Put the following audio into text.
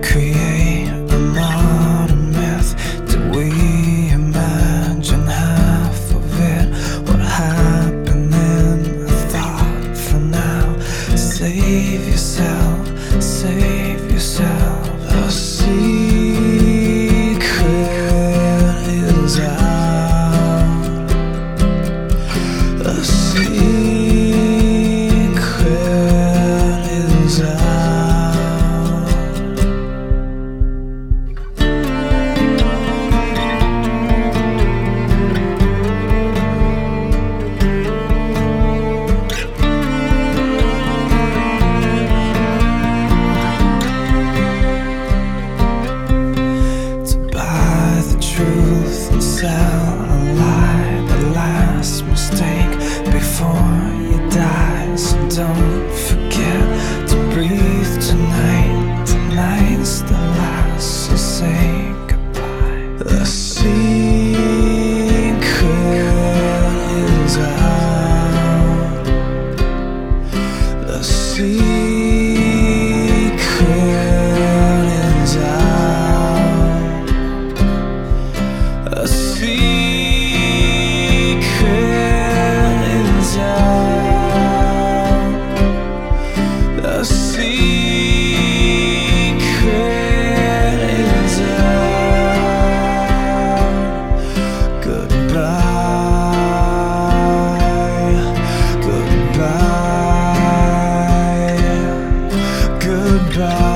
create a modern myth? Do we imagine half of it? What happened in a thought for now? Save yourself, save yourself. A secret is out. A secret is out. To buy the truth and sell a lie, the last mistake before you die. So don't forget to breathe tonight. Tonight's the last, so say goodbye. The secret is out. The secret is out. A secret is out. A secret is out. Goodbye, goodbye, goodbye.